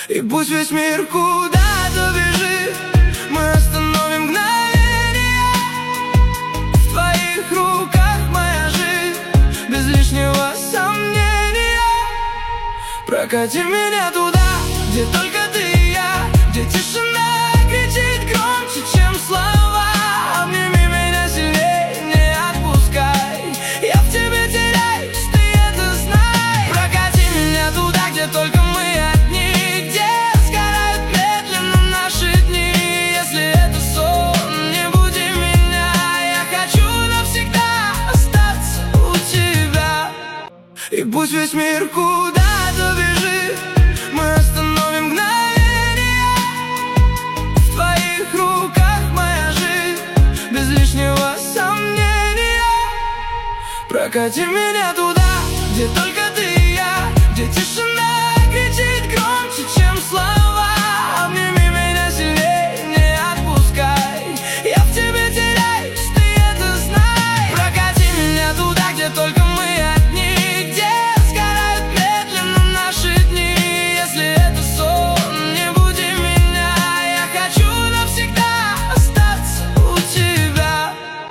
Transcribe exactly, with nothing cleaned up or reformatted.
И пусть весь мир куда-то бежит, мы остановим мгновение. В твоих руках моя жизнь, без лишнего сомнения. Прокати меня туда, где только ты и я, где тишина кричит громче, чем слова. Обними меня сильнее, не отпускай, я в тебе теряюсь, ты это знай. Прокати меня туда, где только мы одни, где сгорают медленно наши дни. Если это сон, не буди меня, я хочу навсегда остаться у тебя. И пусть весь мир куда-то бежит, мы остановим мгновение. В твоих руках моя жизнь, без лишнего сомнения. Прокати меня туда, где только ты и я, где тишина